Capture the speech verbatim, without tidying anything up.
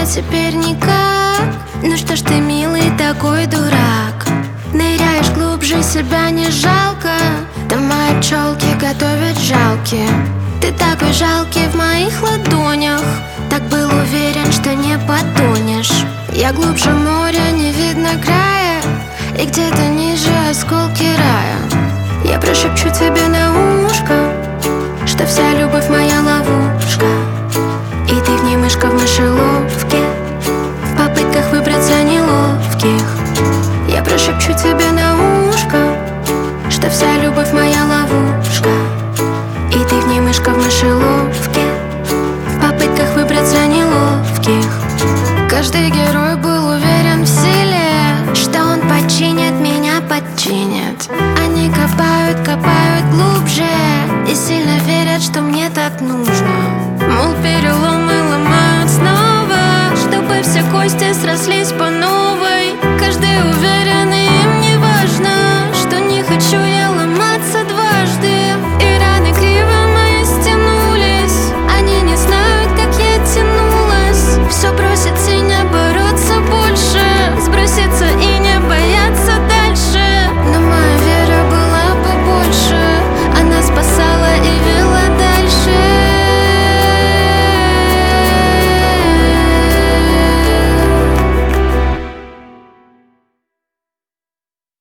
теперь никак. Ну что ж ты, милый, такой дурак? Ныряешь глубже, себя не жалко. Там мои пчелки готовят жалки. Ты такой жалкий в моих ладонях. Так был уверен, что не потонешь. Я глубже моря, не видно края. И где-то ниже осколки рая. Я прошепчу тебе на ушко, что вся любовь моя ловушка. И ты в ней мышка в мышеловке, в попытках выбраться неловких. Я прошепчу тебе на ушко, что вся любовь моя ловушка. И ты в ней мышка в мышеловке, в попытках выбраться неловких. Каждый герой был уверен в силе, что он подчинит, меня подчинит. Они копают, копают глубже и сильно верят, что мне так нужно. Мол, переломы ломают снова, чтобы все кости срослись по